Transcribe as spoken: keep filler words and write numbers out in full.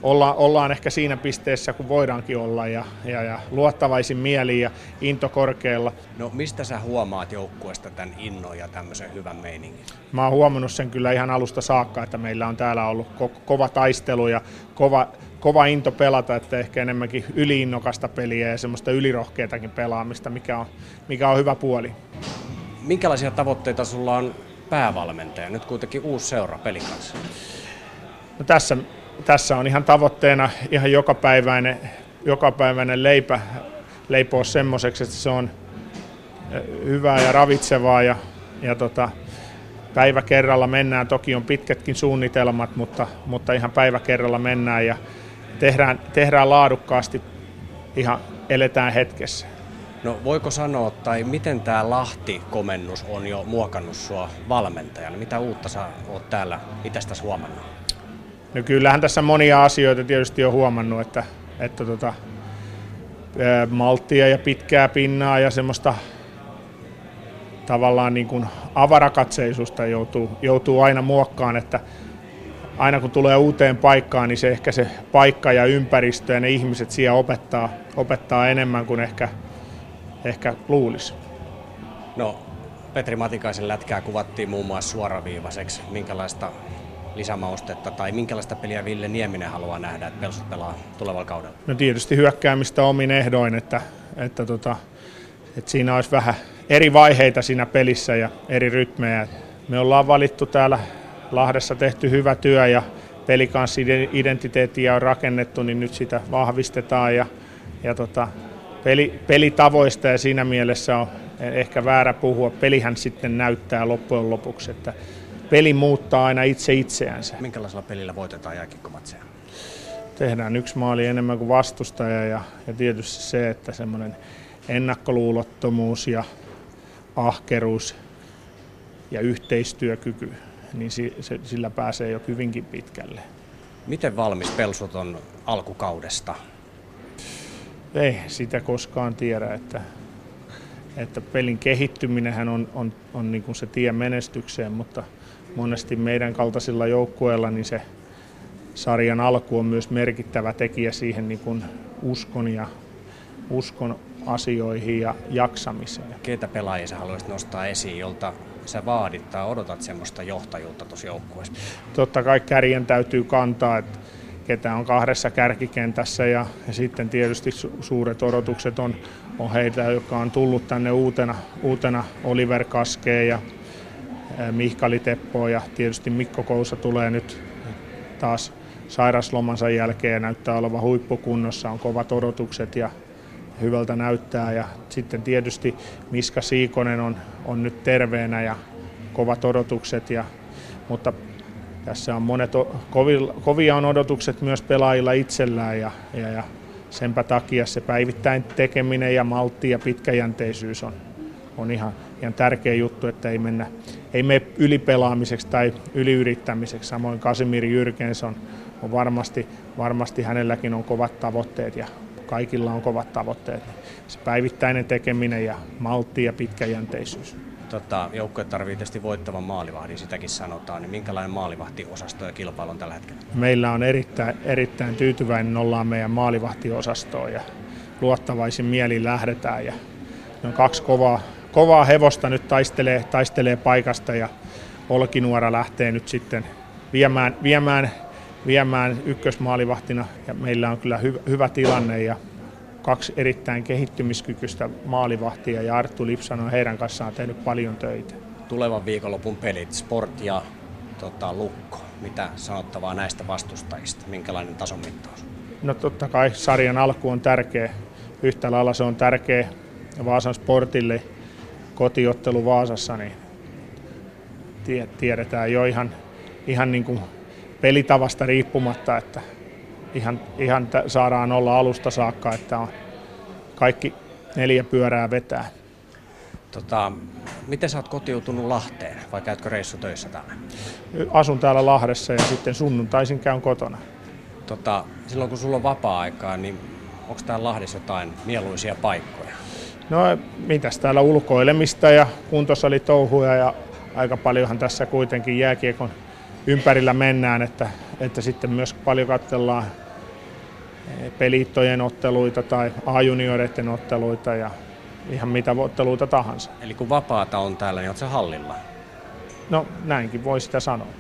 olla, ollaan ehkä siinä pisteessä, kun voidaankin olla ja, ja, ja luottavaisin mieli ja into korkealla. No mistä sä huomaat joukkueesta tämän innon ja tämmöisen hyvän meiningin? Mä oon huomannut sen kyllä ihan alusta saakka, että meillä on täällä ollut ko- kova taistelu ja kova, kova into pelata, että ehkä enemmänkin yliinnokasta peliä ja semmoista ylirohkeatakin pelaamista, mikä on, mikä on hyvä puoli. Minkälaisia tavoitteita sulla on päävalmentaja? Nyt kuitenkin uusi seura pelin kanssa. No tässä, tässä on ihan tavoitteena ihan jokapäiväinen, jokapäiväinen leipä leipoa semmoiseksi, että se on hyvää ja ravitsevaa ja, ja tota, päivä kerralla mennään. Toki on pitkätkin suunnitelmat, mutta, mutta ihan päivä kerralla mennään ja tehdään, tehdään laadukkaasti, ihan eletään hetkessä. No voiko sanoa, tai miten tämä Lahti-komennus on jo muokannut sua valmentajana? Mitä uutta sä oot täällä itsestäsi huomannut? No kyllähän tässä monia asioita tietysti on huomannut, että, että tota, malttia ja pitkää pinnaa ja semmoista tavallaan niin kuin avarakatseisuutta joutuu, joutuu aina muokkaan, että aina kun tulee uuteen paikkaan, niin se ehkä se paikka ja ympäristö ja ne ihmiset siellä opettaa, opettaa enemmän kuin ehkä, ehkä luulisi. No, Petri Matikaisen lätkää kuvattiin muun muassa suoraviivaiseksi. Minkälaista lisämaustetta tai minkälaista peliä Ville Nieminen haluaa nähdä, että Pelsut pelaa tulevalla kaudella? No tietysti hyökkäämistä omin ehdoin, että, että, tota, että siinä olisi vähän eri vaiheita siinä pelissä ja eri rytmejä. Me ollaan valittu täällä Lahdessa tehty hyvä työ ja pelikanssi-identiteettiä on rakennettu, niin nyt sitä vahvistetaan ja, ja tota, peli, pelitavoista ja siinä mielessä on ehkä väärä puhua. Pelihän sitten näyttää loppujen lopuksi, että peli muuttaa aina itse itseänsä. Minkälaisella pelillä voitetaan jääkiekkomatseja? Tehdään yksi maali enemmän kuin vastustaja ja, ja tietysti se, että semmoinen ennakkoluulottomuus ja ahkeruus ja yhteistyökyky, niin sillä pääsee jo hyvinkin pitkälle. Miten valmis Pelsut on alkukaudesta? Ei sitä koskaan tiedä, että, että pelin kehittyminenhän on, on, on niin kuin se tie menestykseen, mutta monesti meidän kaltaisilla joukkueilla niin se sarjan alku on myös merkittävä tekijä siihen niin kuin uskon ja uskon asioihin ja jaksamiseen. Keitä pelaajia sä haluaisit nostaa esiin, jolta sä vaadit tai odotat semmoista johtajuutta tuossa joukkueessa? Totta kai kärjen täytyy kantaa, että ketä on kahdessa kärkikentässä ja, ja sitten tietysti su- suuret odotukset on, on heitä, joka on tullut tänne uutena, uutena Oliver Kaskeen ja ä, Mihkali Teppoa ja tietysti Mikko Kousa tulee nyt taas sairaslomansa jälkeen ja näyttää olevan huippukunnossa, on kovat odotukset ja hyvältä näyttää ja sitten tietysti Miska Siikonen on, on nyt terveenä ja kovat odotukset, ja, mutta tässä on monet, kovia, kovia on odotukset myös pelaajilla itsellään ja, ja, ja senpä takia se päivittäin tekeminen ja maltti ja pitkäjänteisyys on, on ihan, ihan tärkeä juttu, että ei mennä ei mene ylipelaamiseksi tai yliyrittämiseksi. Samoin Casimir Jürgensson on varmasti, varmasti hänelläkin on kovat tavoitteet ja kaikilla on kovat tavoitteet. Se päivittäinen tekeminen ja maltti ja pitkäjänteisyys. Tota, joukkue tarvitsee tietysti voittavan maalivahdin, sitäkin sanotaan. Niin minkälainen maalivahtiosasto ja kilpailu on tällä hetkellä? Meillä on erittäin, erittäin tyytyväinen ollaan meidän maalivahtiosastoon ja luottavaisin mielin lähdetään. Ja on kaksi kovaa, kovaa hevosta nyt taistelee, taistelee paikasta ja Olkinuora lähtee nyt sitten viemään, viemään, viemään ykkösmaalivahtina. Ja meillä on kyllä hy, hyvä tilanne ja kaksi erittäin kehittymiskykyistä maalivahtia ja Arttu Lipsanen on heidän kanssaan tehnyt paljon töitä. Tulevan viikonlopun pelit, Sport ja tota, Lukko. Mitä sanottavaa näistä vastustajista? Minkälainen tason mittaus? No totta kai sarjan alku on tärkeä. Yhtä lailla se on tärkeä Vaasan Sportille kotiottelu Vaasassa, niin tiedetään jo ihan, ihan niin kuin pelitavasta riippumatta, että ihan, ihan saadaan olla alusta saakka, että on kaikki neljä pyörää vetää. Tota, miten sä oot kotiutunut Lahteen vai käytkö reissutöissä täällä? Asun täällä Lahdessa ja sitten sunnuntaisin käyn kotona. Tota, silloin kun sulla on vapaa-aikaa, niin onko täällä Lahdessa jotain mieluisia paikkoja? No mitäs täällä ulkoilemista ja kuntosalitouhuja ja aika paljonhan tässä kuitenkin jääkiekon ympärillä mennään, että, että sitten myös paljon katsellaan peliittojen otteluita tai A-junioreiden otteluita ja ihan mitä otteluita tahansa. Eli kun vapaata on täällä, niin oletko hallilla? No näinkin voi sitä sanoa.